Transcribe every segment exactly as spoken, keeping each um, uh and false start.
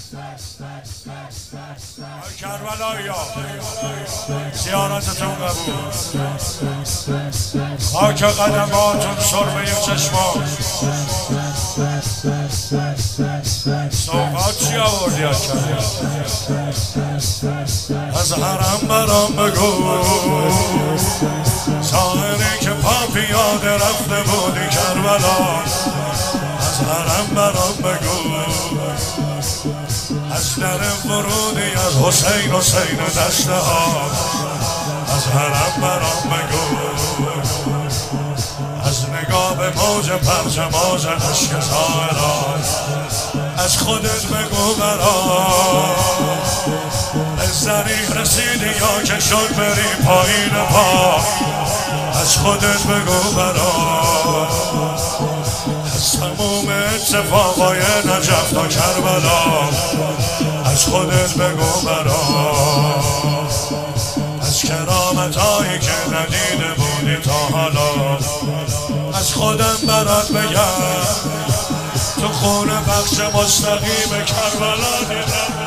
کربلایی ها زیارتتون قبول، خاک قدماتون سرمه چشمان. سوقات چی آوردی ها کرد؟ از حرم برام بگو ساحری که پا پیاده رفته بودی کربلا. از حرم برام بگو از در ورودی از حسین حسین دسته ها. از حرم برام بگو از نگاه به موج پرچماز عشق زائران. از خودت بگو برام به زریح رسیدی یا که شد بری پایین پا. از خودت بگو برام از تموم اتفاقای نجف تا کربلا. از خودت بگو برام از کرامت هایی که ندیده بودی تا حالا. از خودم برات بگم تو خون بخش مستقیم کربلا دیدم.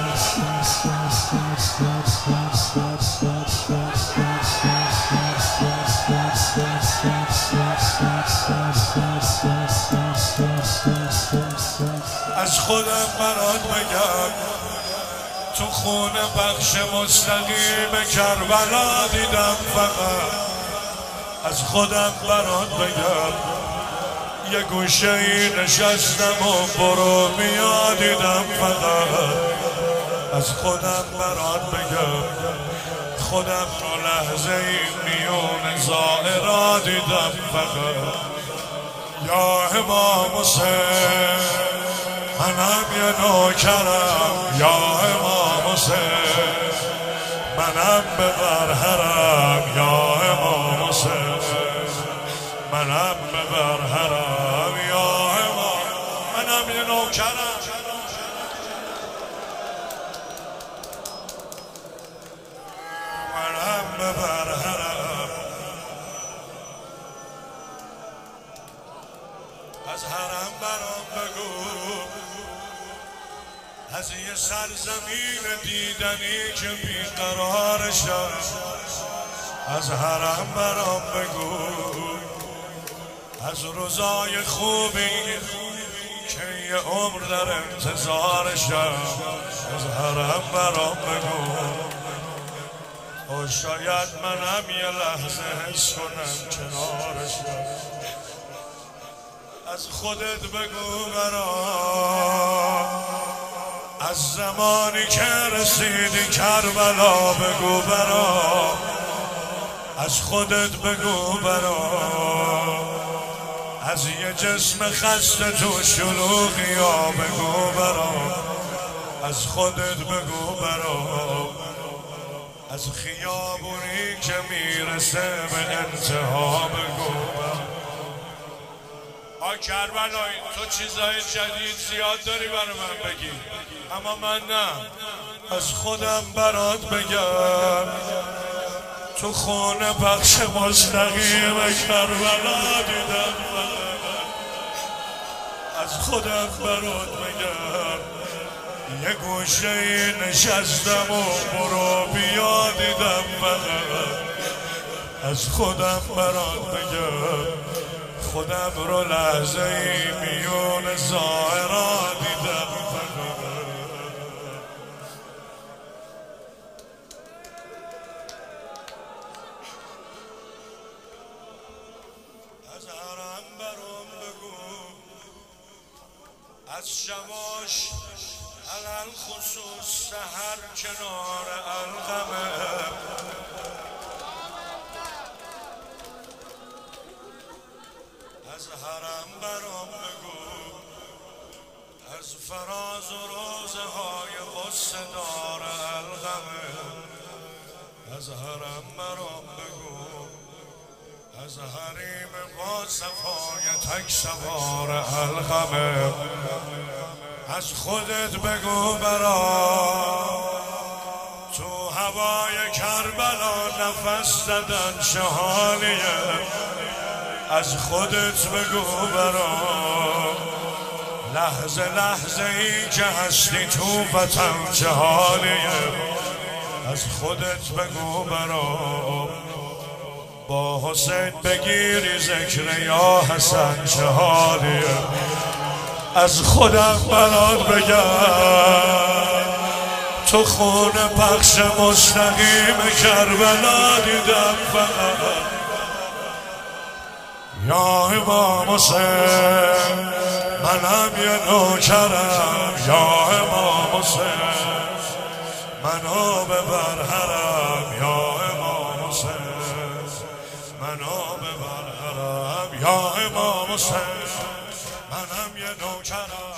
از خودم برات بگم تو خون بخش مستقیم کربلا دیدم. فقط از خودم برات بگم یه گوشه ای نشستم و برو بیا دیدم. فقط از خودم برات بگم خودم رو لحظه ای میون زائرا دیدم. فقط یا امام حسین منم یه نوکرم. یا امام حسین منم ببر حرم. یا امام حسین منم ببر حرم. یا امام منم یه نوکرم. منم ببر حرم. از حرم برام بگو از یه سرزمین دیدنی که بیقرار شد. از حرم برام بگو از روزای خوبی که یه عمر در انتظار شد. از حرم برام بگو و شاید منم یه لحظه حس کنم کنارشم. از خودت بگو برام از زمانی که رسیدی کربلا بگو برام. از خودت بگو برام از یه جسم خسته تو شلوغی ها بگو برام. از خودت بگو برام از خیابونی که میرسه به انتها بگو برام. آ کربلایی تو چیزای جدید زیاد داری برای من بگی اما من نه. از خودم برات بگم تو خون بخش مستقیم کربلا دیدم. از خودم برات بگم یه گوشه ای نشستم و برو بیا دیدم. از خودم برات بگم خودم رو لحظه ای میون زائرا دیدم. از حرم برام بگو از شباش علل خصوص سحر کنار القمه. از حرم برام بگو از فراز و روزه های غصه دار القمه. از حرم برام بگو از حریم با صفای تک سوار القمه. از خودت بگو برام تو هوای کربلا نفس زدن چه حالیه. از خودت بگو برام لحظه لحظه ای که هستی تو وطن چه حالیه، از خودت بگو برام، با حسین بگیری ذکر یا حسن چه حالیه، از خودم برات بگم تو خون پخش مستقیم کربلا دیدم فقط. یا امام حسین منم یه نوکرم، یا امام حسین منو ببر حرم، یا امام حسین منو ببر حرم، یا امام حسین منم یه نوکرم.